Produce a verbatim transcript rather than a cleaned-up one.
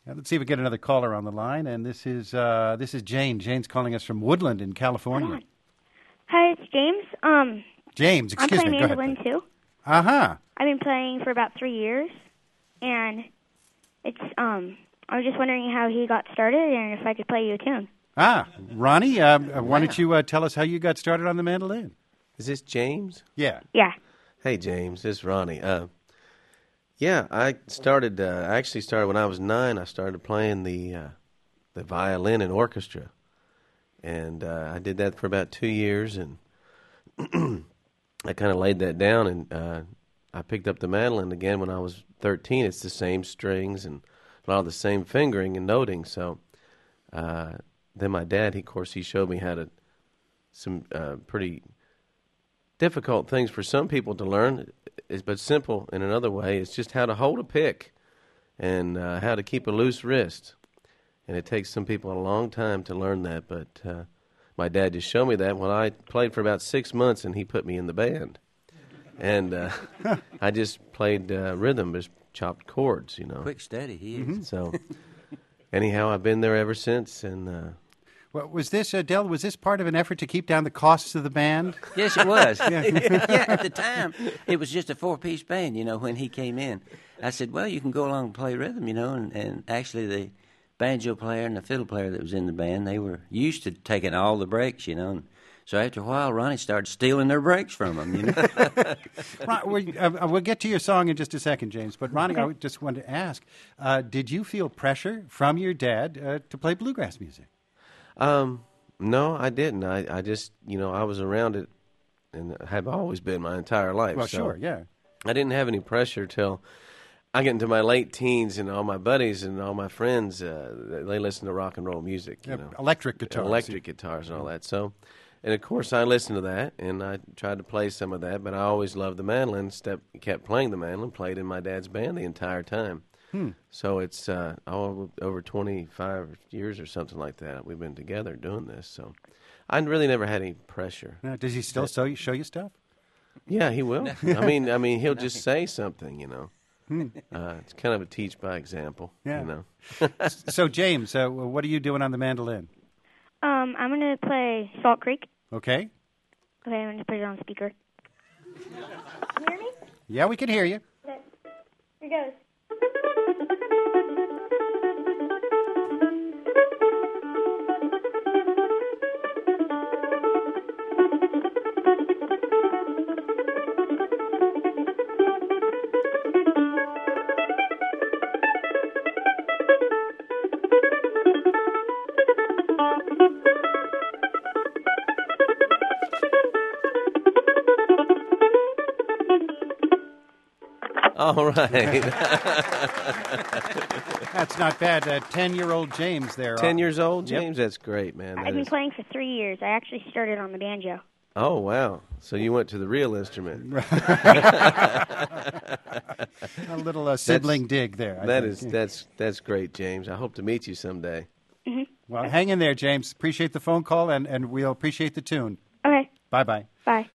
Uh, let's see if we get another caller on the line. And this is uh, this is Jane. Jane's calling us from Woodland in California. Hi, it's James. Um, James, excuse I'm playing me. Go ahead, mandolin, please. too. Uh-huh. I've been playing for about three years, and it's um. I was just wondering how he got started and if I could play you a tune. Ah, Ronnie, uh, why don't you uh, tell us how you got started on the mandolin? Is this James? Yeah. Yeah. Hey, James, this is Ronnie. Uh, yeah, I started. Uh, I actually started when I was nine. I started playing the uh, the violin and orchestra, and uh, I did that for about two years, and I kind of laid that down. And uh, I picked up the mandolin again when I was thirteen. It's the same strings and a lot of the same fingering and noting. So uh, then my dad, he, of course, he showed me how to some uh, pretty difficult things for some people to learn, but simple in another way. It's just how to hold a pick and uh, how to keep a loose wrist. And it takes some people a long time to learn that, but uh, my dad just showed me that when I played for about six months, and he put me in the band. And uh, I just played uh, rhythm, just chopped chords, you know. Quick, steady, he is. Mm-hmm. So anyhow, I've been there ever since, and... Uh, Well, was this, uh, Del, was this part of an effort to keep down the costs of the band? Yes, it was. yeah. yeah, at the time, it was just a four-piece band, you know, when he came in. I said, well, you can go along and play rhythm, you know, and, and actually the banjo player and the fiddle player that was in the band, they were used to taking all the breaks, you know. And so after a while, Ronnie started stealing their breaks from them, you know. Ron, we, uh, we'll get to your song in just a second, James, but Ronnie, I just wanted to ask, uh, did you feel pressure from your dad uh, to play bluegrass music? Um, no, I didn't. I, I just, you know, I was around it and have always been my entire life. Well, so sure, yeah. I didn't have any pressure till I get into my late teens, and all my buddies and all my friends, uh, they listen to rock and roll music, you Yeah, know. electric guitars. Electric guitars and all that. So, and of course I listened to that, and I tried to play some of that, but I always loved the mandolin, step, kept playing the mandolin, played in my dad's band the entire time. Hmm. So it's uh, all over twenty-five years or something like that. We've been together doing this. So I really never had any pressure. Now, does he still show you, show you stuff? Yeah, he will. I mean, I mean, he'll just say something, you know. Hmm. Uh, it's kind of a teach by example, Yeah. you know. So, James, uh, what are you doing on the mandolin? Um, I'm going to play Salt Creek. Okay. Okay, I'm going to put it on speaker. Can you hear me? Yeah, we can hear you. Okay. Here goes. All right. That's not bad. Uh, ten-year-old James there. Ten years old, Yep. James? That's great, man. That I've been is- playing for three years. I actually started on the banjo. Oh, wow. So you went to the real instrument. A little uh, sibling dig there. I That think. is, that's, that's great, James. I hope to meet you someday. Mm-hmm. Well, hang in there, James. Appreciate the phone call, and, and we'll appreciate the tune. Okay. Bye-bye. Bye.